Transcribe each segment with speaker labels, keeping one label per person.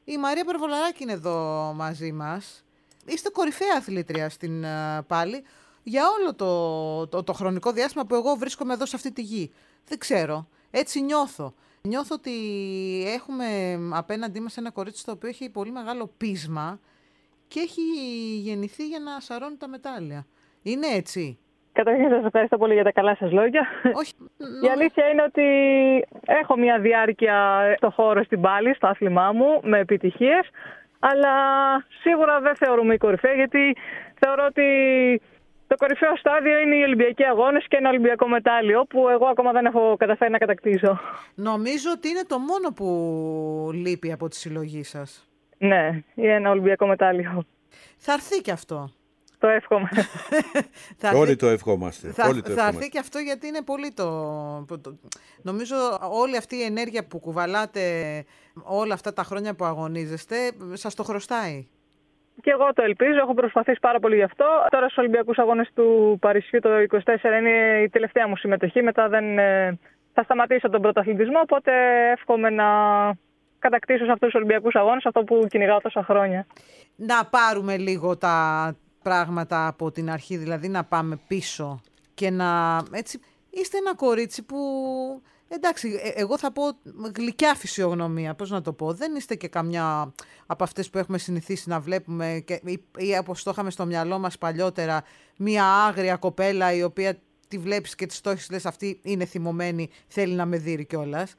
Speaker 1: Η Μαρία Περβολαράκη είναι εδώ μαζί μας. Είστε κορυφαία αθλήτρια στην πάλι για όλο το χρονικό διάστημα που εγώ βρίσκομαι εδώ σε αυτή τη γη. Δεν ξέρω. Έτσι νιώθω. Νιώθω ότι έχουμε απέναντί μας ένα κορίτσι το οποίο έχει πολύ μεγάλο πείσμα και έχει γεννηθεί για να σαρώνει τα μετάλλια. Είναι έτσι?
Speaker 2: Καταρχήν σας ευχαριστώ πολύ για τα καλά σας λόγια.
Speaker 1: Όχι,
Speaker 2: η αλήθεια είναι ότι έχω μια διάρκεια στο χώρο στην πάλι, στο άθλημά μου, με επιτυχίες, αλλά σίγουρα δεν θεωρούμε η κορυφαία, γιατί θεωρώ ότι το κορυφαίο στάδιο είναι οι Ολυμπιακοί Αγώνες και ένα Ολυμπιακό μετάλλιο, που εγώ ακόμα δεν έχω καταφέρει να κατακτήσω.
Speaker 1: Νομίζω ότι είναι το μόνο που λείπει από τη συλλογή σας.
Speaker 2: Ναι, είναι ένα Ολυμπιακό μετάλλιο.
Speaker 1: Θα έρθει και αυτό.
Speaker 2: Το εύχομαι.
Speaker 3: Όλοι το ευχόμαστε.
Speaker 1: Θα έρθει και αυτό, γιατί είναι πολύ νομίζω όλη αυτή η ενέργεια που κουβαλάτε όλα αυτά τα χρόνια που αγωνίζεστε σας το χρωστάει.
Speaker 2: Και εγώ το ελπίζω, έχω προσπαθήσει πάρα πολύ γι' αυτό. Τώρα στους Ολυμπιακούς Αγώνες του Παρισιού το 2024 είναι η τελευταία μου συμμετοχή. Μετά θα σταματήσω τον πρωταθλητισμό, οπότε εύχομαι να κατακτήσω σε αυτούς τους Ολυμπιακούς Αγώνες αυτό που κυνηγάω τόσα χρόνια.
Speaker 1: Να πάρουμε λίγο τα πράγματα από την αρχή, δηλαδή να πάμε πίσω και έτσι, είστε ένα κορίτσι που, εντάξει, εγώ θα πω γλυκιά φυσιογνωμία, πώς να το πω, δεν είστε και καμιά από αυτές που έχουμε συνηθίσει να βλέπουμε ή όπως το είχαμε στο μυαλό μας παλιότερα, μια άγρια κοπέλα η οποία τη βλέπεις και τη στόχεις, λες αυτή είναι θυμωμένη, θέλει να με δείρει κιόλας.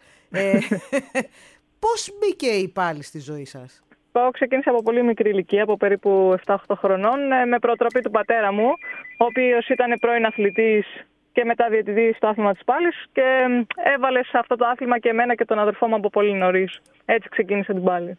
Speaker 1: Πώς μπήκε η πάλι στη ζωή σας?
Speaker 2: Εγώ ξεκίνησα από πολύ μικρή ηλικία, από περίπου 7-8 χρονών, με προτροπή του πατέρα μου, ο οποίος ήταν πρώην αθλητής και μετά διαιτητής στο άθλημα της πάλης, και έβαλε σε αυτό το άθλημα και εμένα και τον αδερφό μου από πολύ νωρίς. Έτσι ξεκίνησε την πάλη.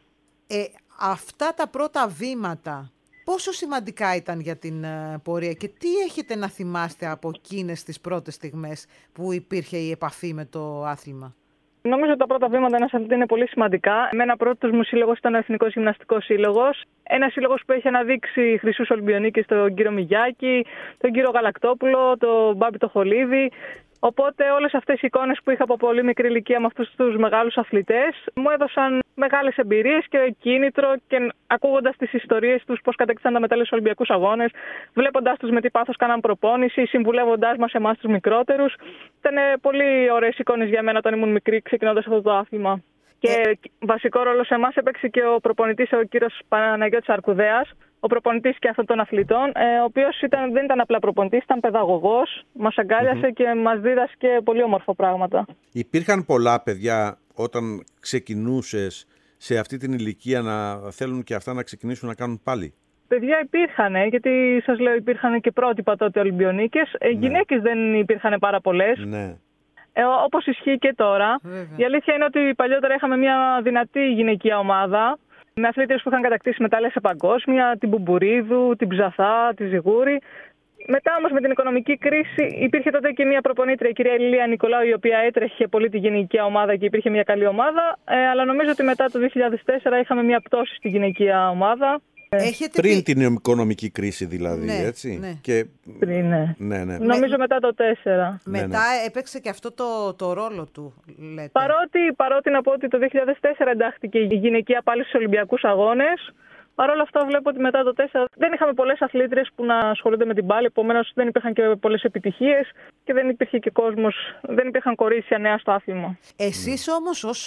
Speaker 1: Αυτά τα πρώτα βήματα, πόσο σημαντικά ήταν για την πορεία και τι έχετε να θυμάστε από εκείνες τις πρώτες στιγμές που υπήρχε η επαφή με το άθλημα?
Speaker 2: Νομίζω ότι τα πρώτα βήματα ενός αθλητή είναι πολύ σημαντικά. Εμένα πρώτος μου σύλλογος ήταν ο Εθνικός Γυμναστικός Σύλλογος. Ένας σύλλογος που έχει αναδείξει χρυσούς Ολυμπιονίκες, τον κύριο Μιγιάκη, τον κύριο Γαλακτόπουλο, τον Μπάμπη το Χολίδη. Οπότε όλες αυτές οι εικόνες που είχα από πολύ μικρή ηλικία με αυτούς τους μεγάλους αθλητές μου έδωσαν μεγάλες εμπειρίες και κίνητρο, και ακούγοντας τις ιστορίες τους πώς κατέκτησαν τα μετάλλια στους Ολυμπιακούς Αγώνες, βλέποντας τους με τι πάθος κάναν προπόνηση, συμβουλεύοντάς μας εμάς τους μικρότερους. Ήταν πολύ ωραίες εικόνες για μένα όταν ήμουν μικρή, ξεκινώντας αυτό το άθλημα. Και βασικό ρόλο σε εμάς έπαιξε και ο προπονητής, ο κύριος Παναγιώτης Αρκουδέας, ο προπονητής και αυτών των αθλητών, ο οποίος δεν ήταν απλά προπονητής, ήταν παιδαγωγός, μας αγκάλιασε και μας δίδασκε πολύ όμορφα πράγματα.
Speaker 3: Υπήρχαν πολλά παιδιά όταν ξεκινούσες σε αυτή την ηλικία να θέλουν και αυτά να ξεκινήσουν να κάνουν πάλι?
Speaker 2: Παιδιά υπήρχαν, γιατί σας λέω υπήρχαν και πρότυπα τότε Ολυμπιονίκες. Γυναίκες δεν υπήρχαν πάρα πολλές.
Speaker 3: Ναι.
Speaker 2: Όπως ισχύει και τώρα.
Speaker 1: Βέβαια.
Speaker 2: Η αλήθεια είναι ότι παλιότερα είχαμε μια δυνατή γυναικεία ομάδα, με αθλήτριες που είχαν κατακτήσει μετάλλια σε παγκόσμια, την Μπουμπουρίδου, την Ψαθά, τη Ζιγούρη. Μετά όμως με την οικονομική κρίση υπήρχε τότε και μια προπονήτρια, η κυρία Λιλία Νικολάου, η οποία έτρεχε πολύ τη γυναικεία ομάδα και υπήρχε μια καλή ομάδα. Αλλά νομίζω ότι μετά το 2004 είχαμε μια πτώση στη γυναικεία ομάδα.
Speaker 3: Πριν την οικονομική κρίση δηλαδή,
Speaker 1: ναι,
Speaker 3: έτσι.
Speaker 1: Ναι.
Speaker 3: Και...
Speaker 2: Πριν, ναι.
Speaker 3: Ναι.
Speaker 2: Νομίζω μετά το 4.
Speaker 1: Μετά έπαιξε και αυτό το ρόλο του, λέτε.
Speaker 2: Παρότι να πω ότι το 2004 εντάχθηκε η γυναικεία πάλι στους Ολυμπιακούς Αγώνες. Παρ' όλα αυτά βλέπω ότι μετά το 4 δεν είχαμε πολλές αθλήτριες που να ασχολούνται με την πάλι, επομένως δεν υπήρχαν και πολλές επιτυχίες και δεν υπήρχε και κόσμος, δεν υπήρχαν κορίτσια νέα στο άθλημα.
Speaker 1: Εσείς όμως ως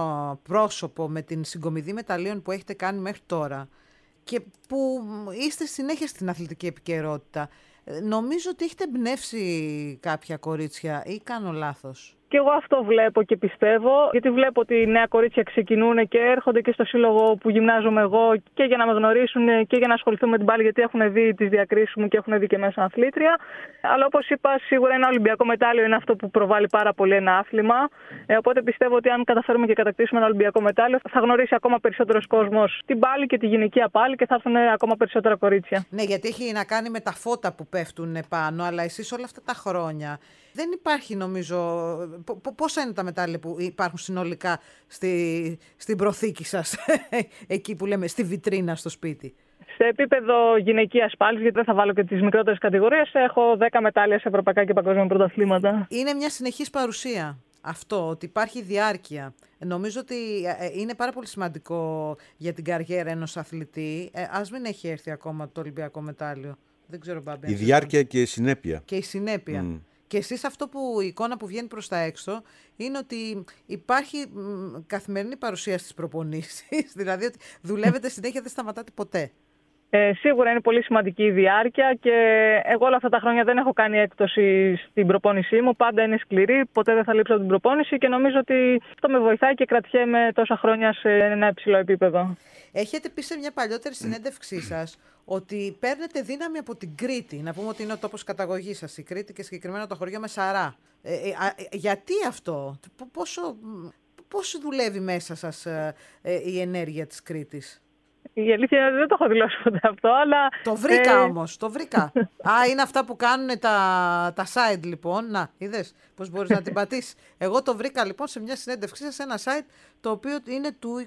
Speaker 1: πρόσωπο με την συγκομιδή μεταλλίων που έχετε κάνει μέχρι τώρα και που είστε συνέχεια στην αθλητική επικαιρότητα, νομίζω ότι έχετε εμπνεύσει κάποια κορίτσια ή κάνω λάθος?
Speaker 2: Και εγώ αυτό βλέπω και πιστεύω, γιατί βλέπω ότι νέα κορίτσια ξεκινούν και έρχονται και στο σύλλογο που γυμνάζομαι εγώ και για να με γνωρίσουν και για να ασχοληθούν με την πάλι, γιατί έχουν δει τις διακρίσεις μου και έχουν δει και μέσα αθλήτρια. Αλλά όπως είπα, σίγουρα ένα Ολυμπιακό μετάλλιο είναι αυτό που προβάλλει πάρα πολύ ένα άθλημα. Οπότε πιστεύω ότι αν καταφέρουμε και κατακτήσουμε ένα Ολυμπιακό μετάλλιο, θα γνωρίσει ακόμα περισσότερος κόσμος την πάλι και τη γυναικεία πάλι και θα έρθουν ακόμα περισσότερα κορίτσια.
Speaker 1: Ναι, γιατί έχει να κάνει με τα φώτα που πέφτουν πάνω, αλλά εσείς όλα αυτά τα χρόνια. Δεν υπάρχει, νομίζω, πόσα είναι τα μετάλλια που υπάρχουν συνολικά στην προθήκη σας, εκεί που λέμε, στη βιτρίνα στο σπίτι?
Speaker 2: Σε επίπεδο γυναικείας πάλης, γιατί δεν θα βάλω και τις μικρότερες κατηγορίες, έχω 10 μετάλλια σε ευρωπαϊκά και παγκόσμια πρωταθλήματα.
Speaker 1: Είναι μια συνεχής παρουσία. Αυτό, ότι υπάρχει διάρκεια. Νομίζω ότι είναι πάρα πολύ σημαντικό για την καριέρα ενός αθλητή. Ας μην έχει έρθει ακόμα το Ολυμπιακό μετάλλιο. Δεν ξέρω, Μπάμπη.
Speaker 3: Η διάρκεια και η συνέπεια.
Speaker 1: Και η συνέπεια. Και εσείς αυτό που η εικόνα που βγαίνει προς τα έξω είναι ότι υπάρχει καθημερινή παρουσία στις προπονήσεις. Δηλαδή ότι δουλεύετε συνέχεια, δεν σταματάτε ποτέ.
Speaker 2: Σίγουρα είναι πολύ σημαντική η διάρκεια και εγώ όλα αυτά τα χρόνια δεν έχω κάνει έκπτωση στην προπόνησή μου. Πάντα είναι σκληρή, ποτέ δεν θα λείψω από την προπόνηση και νομίζω ότι αυτό με βοηθάει και κρατιέμαι τόσα χρόνια σε ένα υψηλό επίπεδο.
Speaker 1: Έχετε πει σε μια παλιότερη συνέντευξή σας ότι παίρνετε δύναμη από την Κρήτη. Να πούμε ότι είναι ο τόπος καταγωγής σας, η Κρήτη και συγκεκριμένα το χωριό Μεσαρά. Γιατί αυτό, πώς δουλεύει μέσα σας η ενέργεια της Κρήτης?
Speaker 2: Η αλήθεια είναι ότι δεν το έχω δηλώσει ποτέ αυτό, αλλά...
Speaker 1: Το βρήκα όμως, το βρήκα. Είναι αυτά που κάνουν τα site λοιπόν. Να, είδες πώς μπορείς να την πατήσεις. Εγώ το βρήκα λοιπόν σε μια συνέντευξή σας σε ένα site το οποίο είναι του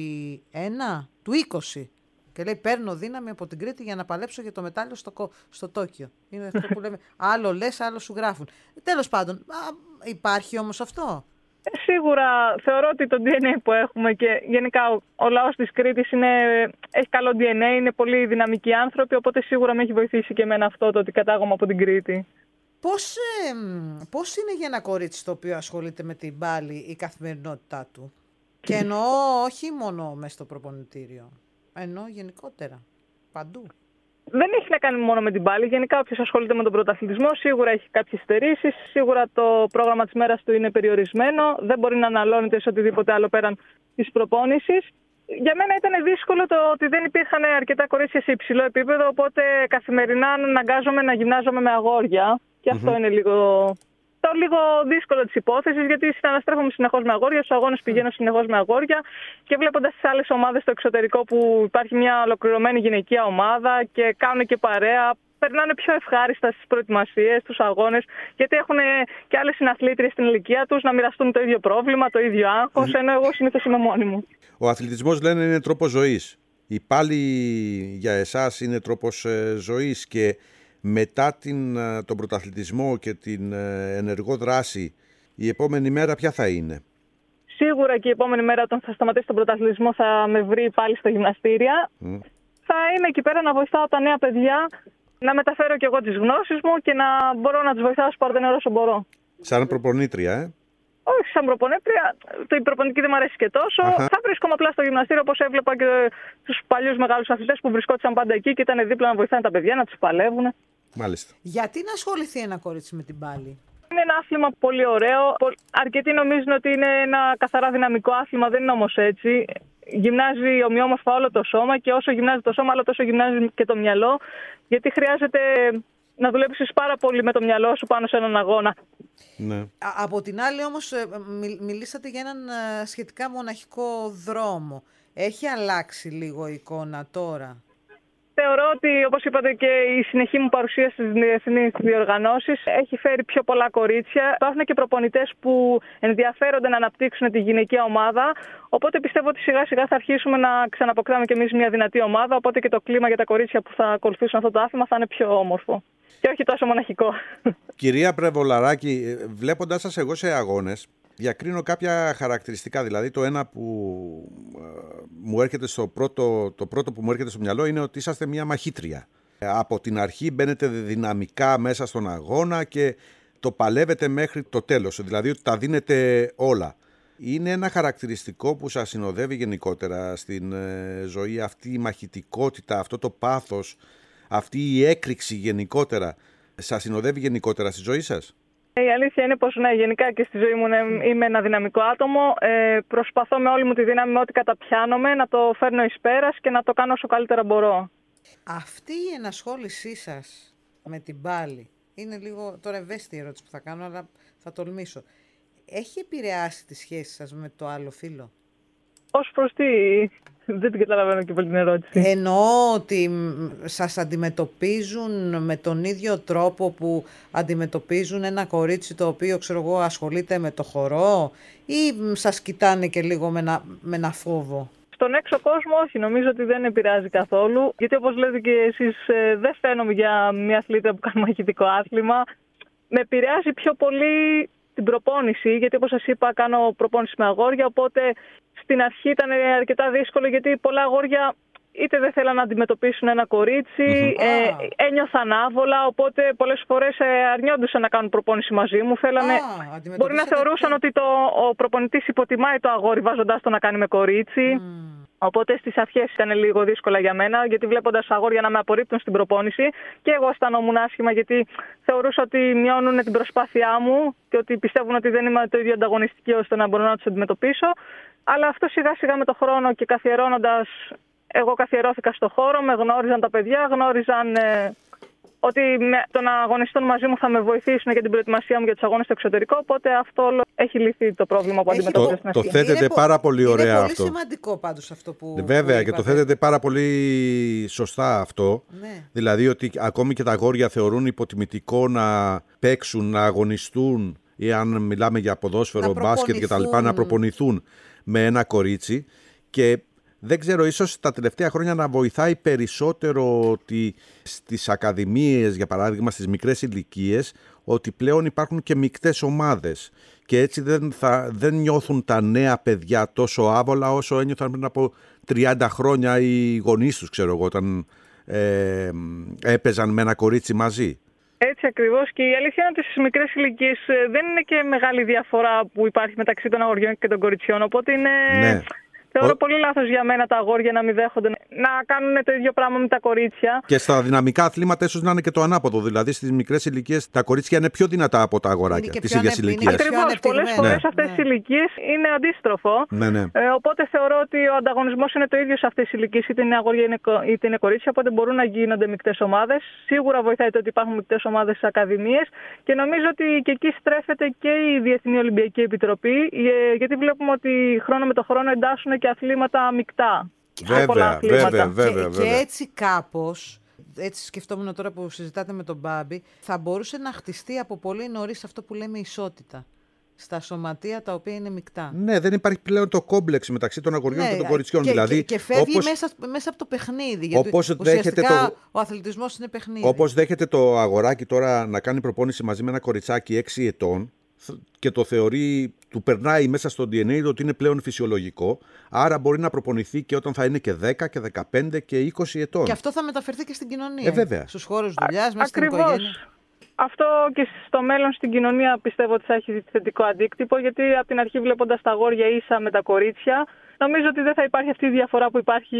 Speaker 1: 21, του 20. Και λέει παίρνω δύναμη από την Κρήτη για να παλέψω για το μετάλλιο στο Τόκιο. Είναι αυτό που λέμε άλλο λες, άλλο σου γράφουν. Τέλος πάντων, υπάρχει όμως αυτό.
Speaker 2: Σίγουρα θεωρώ ότι το DNA που έχουμε και γενικά ο λαός της Κρήτης έχει καλό DNA, είναι πολύ δυναμικοί άνθρωποι, οπότε σίγουρα με έχει βοηθήσει και εμένα αυτό το ότι κατάγομαι από την Κρήτη.
Speaker 1: Πώς είναι για ένα κορίτσι το οποίο ασχολείται με την μπάλη η καθημερινότητά του? Και εννοώ όχι μόνο μέσα στο προπονητήριο, εννοώ γενικότερα, παντού.
Speaker 2: Δεν έχει να κάνει μόνο με την μπάλη. Γενικά, όποιος ασχολείται με τον πρωταθλητισμό σίγουρα έχει κάποιες στερήσεις. Σίγουρα το πρόγραμμα της μέρας του είναι περιορισμένο. Δεν μπορεί να αναλώνεται σε οτιδήποτε άλλο πέραν της προπόνησης. Για μένα ήταν δύσκολο το ότι δεν υπήρχαν αρκετά κορίτσια σε υψηλό επίπεδο. Οπότε καθημερινά αναγκάζομαι να γυμνάζομαι με αγόρια. Και αυτό είναι λίγο δύσκολο της υπόθεσης, γιατί συναναστρέφομαι συνεχώς με αγόρια, στους αγώνες πηγαίνω συνεχώς με αγόρια και βλέποντας τις άλλες ομάδες στο εξωτερικό που υπάρχει μια ολοκληρωμένη γυναικεία ομάδα και κάνουν και παρέα, περνάνε πιο ευχάριστα στις προετοιμασίες, στους αγώνες, γιατί έχουν και άλλες συναθλήτριες στην ηλικία τους να μοιραστούν το ίδιο πρόβλημα, το ίδιο άγχος, ενώ εγώ συνήθως είμαι μόνη μου.
Speaker 3: Ο αθλητισμός, λένε, είναι τρόπος ζωής. Η πάλι για εσάς είναι τρόπος ζωής και μετά τον πρωταθλητισμό και την ενεργό δράση, η επόμενη μέρα ποια θα είναι?
Speaker 2: Σίγουρα και η επόμενη μέρα όταν θα σταματήσει τον πρωταθλητισμό θα με βρει πάλι στα γυμναστήρια. Θα είμαι εκεί πέρα να βοηθάω τα νέα παιδιά, να μεταφέρω και εγώ τις γνώσεις μου και να μπορώ να τους βοηθάω όσο παρδενερό όσο μπορώ.
Speaker 3: Σαν προπονήτρια,
Speaker 2: Όχι σαν προπονήτρια, η προπονητική δεν μου αρέσει και τόσο. Θα βρίσκομαι απλά στο γυμναστήριο όπως έβλεπα και τους παλιούς μεγάλους αθλητές που βρισκόντουσαν πάντα εκεί και ήταν δίπλα να βοηθάνε τα παιδιά, να τους παλεύουν.
Speaker 3: Μάλιστα.
Speaker 1: Γιατί να ασχοληθεί ένα κορίτσι με την πάλη?
Speaker 2: Είναι ένα άθλημα πολύ ωραίο. Αρκετοί νομίζουν ότι είναι ένα καθαρά δυναμικό άθλημα, δεν είναι όμως έτσι. Γυμνάζει ομοιόμορφα όλο το σώμα και όσο γυμνάζει το σώμα, αλλά τόσο γυμνάζει και το μυαλό, γιατί χρειάζεται να δουλέψεις πάρα πολύ με το μυαλό σου πάνω σε έναν αγώνα.
Speaker 3: Ναι.
Speaker 1: Από την άλλη όμως μιλήσατε για έναν σχετικά μοναχικό δρόμο. Έχει αλλάξει λίγο η εικόνα τώρα?
Speaker 2: Θεωρώ ότι, όπως είπατε, και η συνεχή μου παρουσία στις διεθνείς διοργανώσεις έχει φέρει πιο πολλά κορίτσια. Υπάρχουν και προπονητές που ενδιαφέρονται να αναπτύξουν τη γυναικεία ομάδα. Οπότε πιστεύω ότι σιγά σιγά θα αρχίσουμε να ξαναποκτάμε κι εμείς μια δυνατή ομάδα. Οπότε και το κλίμα για τα κορίτσια που θα ακολουθήσουν αυτό το άθλημα θα είναι πιο όμορφο. Και όχι τόσο μοναχικό. Κυρία
Speaker 3: Πρεβολαράκη, βλέποντας σας εγώ σε αγώνες, διακρίνω κάποια χαρακτηριστικά. Δηλαδή το ένα που μου έρχεται το πρώτο που μου έρχεται στο μυαλό είναι ότι είσαστε μια μαχήτρια. Από την αρχή μπαίνετε δυναμικά μέσα στον αγώνα και το παλεύετε μέχρι το τέλος. Δηλαδή ότι τα δίνετε όλα. Είναι ένα χαρακτηριστικό που σας συνοδεύει γενικότερα στην ζωή, αυτή η μαχητικότητα, αυτό το πάθος, αυτή η έκρηξη γενικότερα. Σας συνοδεύει γενικότερα στη ζωή σας?
Speaker 2: Η αλήθεια είναι πως ναι, γενικά και στη ζωή μου είμαι ένα δυναμικό άτομο. Προσπαθώ με όλη μου τη δύναμη, με ό,τι καταπιάνομαι, να το φέρνω εις πέρας και να το κάνω όσο καλύτερα μπορώ.
Speaker 1: Αυτή η ενασχόλησή σας με την πάλη, είναι λίγο τώρα ευαίσθητη η ερώτηση που θα κάνω, αλλά θα τολμήσω. Έχει επηρεάσει τη σχέση σας με το άλλο φύλο?
Speaker 2: Ως προς τι? Δεν την καταλαβαίνω και πολύ την ερώτηση.
Speaker 1: Εννοώ ότι σας αντιμετωπίζουν με τον ίδιο τρόπο που αντιμετωπίζουν ένα κορίτσι το οποίο, ξέρω εγώ, ασχολείται με το χορό, ή σας κοιτάνε και λίγο με ένα φόβο?
Speaker 2: Στον έξω κόσμο όχι, νομίζω ότι δεν επηρεάζει καθόλου. Γιατί όπως λέτε και εσείς, δεν φαίνομαι για μια αθλήτρια που κάνει μαχητικό άθλημα. Με επηρεάζει πιο πολύ την προπόνηση, γιατί όπως σας είπα κάνω προπόνηση με αγόρια, οπότε στην αρχή ήταν αρκετά δύσκολο, γιατί πολλά αγόρια είτε δεν θέλαν να αντιμετωπίσουν ένα κορίτσι, ένιωθαν άβολα, οπότε πολλές φορές αρνιόντουσαν να κάνουν προπόνηση μαζί μου. Μπορεί να θεωρούσαν ότι ο προπονητής υποτιμάει το αγόρι βάζοντάς το να κάνει με κορίτσι. Οπότε στις αρχές ήταν λίγο δύσκολα για μένα, γιατί βλέποντας αγόρια να με απορρίπτουν στην προπόνηση και εγώ αισθανόμουν άσχημα, γιατί θεωρούσα ότι μειώνουν την προσπάθειά μου και ότι πιστεύουν ότι δεν είμαι το ίδιο ανταγωνιστική ώστε να μπορώ να τους αντιμετωπίσω. Αλλά αυτό σιγά σιγά με το χρόνο και καθιερώνοντας, εγώ καθιερώθηκα στο χώρο, με γνώριζαν τα παιδιά, γνώριζαν ότι το να αγωνιστούν μαζί μου θα με βοηθήσουν για την προετοιμασία μου για τους αγώνες στο εξωτερικό. Οπότε αυτό όλο έχει λυθεί το πρόβλημα που αντιμετωπίζω στην αρχή.
Speaker 3: Το θέτετε πάρα πολύ ωραία
Speaker 1: είναι
Speaker 3: αυτό.
Speaker 1: Είναι πολύ σημαντικό πάντως αυτό που.
Speaker 3: Βέβαια,
Speaker 1: που
Speaker 3: και το θέτετε πάρα πολύ σωστά αυτό. Ναι. Δηλαδή ότι ακόμη και τα αγόρια θεωρούν υποτιμητικό να παίξουν, να αγωνιστούν, ή αν μιλάμε για ποδόσφαιρο, μπάσκετ κτλ., να προπονηθούν με ένα κορίτσι. Και δεν ξέρω, ίσως τα τελευταία χρόνια να βοηθάει περισσότερο ότι στις ακαδημίες, για παράδειγμα στις μικρές ηλικίες, ότι πλέον υπάρχουν και μεικτές ομάδες και έτσι δεν νιώθουν τα νέα παιδιά τόσο άβολα όσο ένιωθαν πριν από 30 χρόνια οι γονείς τους, ξέρω εγώ, όταν έπαιζαν με ένα κορίτσι μαζί.
Speaker 2: Έτσι ακριβώς, και η αλήθεια είναι ότι στις μικρές ηλικίες δεν είναι και μεγάλη διαφορά που υπάρχει μεταξύ των αγοριών και των κοριτσιών, οπότε είναι... Ναι. Θεωρώ πολύ λάθος για μένα τα αγόρια να μην δέχονται να κάνουν το ίδιο πράγμα με τα κορίτσια. Και
Speaker 3: στα δυναμικά αθλήματα ίσως να είναι και το ανάποδο. Δηλαδή στις μικρές ηλικίες τα κορίτσια είναι πιο δυνατά από τα αγοράκια της ίδιας ηλικίας.
Speaker 2: Ακριβώς. Πολλές φορές αυτές τις ηλικίες είναι αντίστροφο.
Speaker 3: Ναι.
Speaker 2: Οπότε θεωρώ ότι ο ανταγωνισμός είναι το ίδιο σε αυτές τις ηλικίες, είτε είναι αγόρια είτε είναι κορίτσια. Οπότε μπορούν να γίνονται μεικτές ομάδες. Σίγουρα βοηθάει το ότι υπάρχουν μεικτές ομάδες στις ακαδημίες και νομίζω ότι και εκεί στρέφεται και η Διεθνή Ολυμπιακή Επιτροπή. Γιατί βλέπουμε ότι χρόνο με το χρόνο εντάσσουν και αθλήματα μεικτά.
Speaker 3: Βέβαια.
Speaker 1: Και έτσι κάπως, έτσι σκεφτόμουν τώρα που συζητάτε με τον Μπάμπη, θα μπορούσε να χτιστεί από πολύ νωρίς αυτό που λέμε ισότητα στα σωματεία τα οποία είναι μεικτά.
Speaker 3: Ναι, δεν υπάρχει πλέον το κόμπλεξ μεταξύ των αγοριών και των κοριτσιών.
Speaker 1: Και φεύγει μέσα από το παιχνίδι. Γιατί ουσιαστικά ο αθλητισμός είναι παιχνίδι.
Speaker 3: Όπως δέχεται το αγοράκι τώρα να κάνει προπόνηση μαζί με ένα κοριτσάκι 6 ετών και το θεωρεί, του περνάει μέσα στο DNA ότι είναι πλέον φυσιολογικό, άρα μπορεί να προπονηθεί και όταν θα είναι και 10 και 15 και 20 ετών.
Speaker 1: Και αυτό θα μεταφερθεί και στην κοινωνία.
Speaker 3: Βέβαια.
Speaker 1: Στους χώρους δουλειάς, μέσα στην οικογένεια.
Speaker 2: Αυτό και στο μέλλον στην κοινωνία πιστεύω ότι θα έχει θετικό αντίκτυπο, γιατί από την αρχή βλέποντας τα αγόρια ίσα με τα κορίτσια, νομίζω ότι δεν θα υπάρχει αυτή η διαφορά που υπάρχει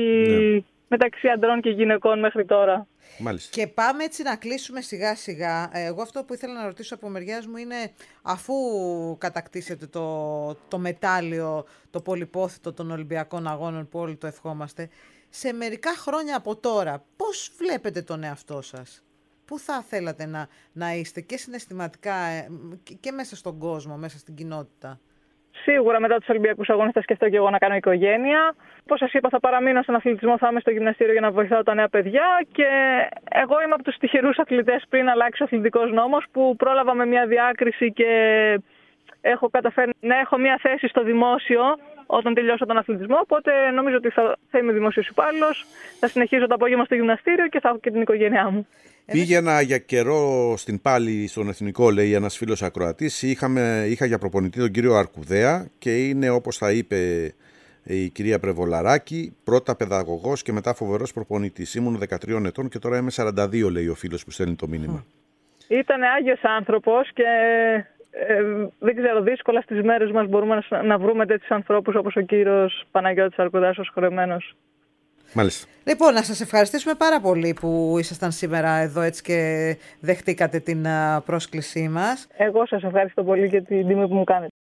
Speaker 2: μεταξύ αντρών και γυναικών μέχρι τώρα.
Speaker 3: Μάλιστα.
Speaker 1: Και πάμε έτσι να κλείσουμε σιγά σιγά. Εγώ αυτό που ήθελα να ρωτήσω από μεριάς μου είναι, αφού κατακτήσετε το μετάλλιο, το πολυπόθητο των Ολυμπιακών Αγώνων που όλοι το ευχόμαστε, σε μερικά χρόνια από τώρα, πώς βλέπετε τον εαυτό σας? Πού θα θέλατε να είστε και συναισθηματικά και μέσα στον κόσμο, μέσα στην κοινότητα?
Speaker 2: Σίγουρα μετά τους Ολυμπιακούς Αγώνες θα σκεφτώ και εγώ να κάνω οικογένεια. Όπως σας είπα, θα παραμείνω στον αθλητισμό, θα είμαι στο γυμναστήριο για να βοηθάω τα νέα παιδιά. Και εγώ είμαι από τους τυχερούς αθλητές πριν αλλάξει ο αθλητικός νόμος, που πρόλαβα με μια διάκριση και έχω καταφέρει να έχω μια θέση στο δημόσιο όταν τελειώσω τον αθλητισμό. Οπότε νομίζω ότι θα είμαι δημόσιος υπάλληλος, θα συνεχίζω το απόγευμα στο γυμναστήριο και θα έχω και την οικογένειά μου.
Speaker 3: Πήγαινα για καιρό στην Πάλη στον Εθνικό, λέει ένας φίλος ακροατής. Είχα για προπονητή τον κύριο Αρκουδέα και είναι, όπως θα είπε η κυρία Πρεβολαράκη, πρώτα παιδαγωγός και μετά φοβερός προπονητής. Ήμουν 13 ετών και τώρα είμαι 42, λέει ο φίλος που στέλνει το μήνυμα.
Speaker 2: Ήταν άγιος άνθρωπος και δεν ξέρω, δύσκολα στις μέρες μας μπορούμε να βρούμε τέτοιους ανθρώπους όπως ο κύριος Παναγιώτης Αρκουδέας ως χορεμένος.
Speaker 3: Μάλιστα.
Speaker 1: Λοιπόν, να σας ευχαριστήσουμε πάρα πολύ που ήσασταν σήμερα εδώ έτσι και δεχτήκατε την πρόσκλησή μας.
Speaker 2: Εγώ σας ευχαριστώ πολύ για την τιμή που μου κάνετε.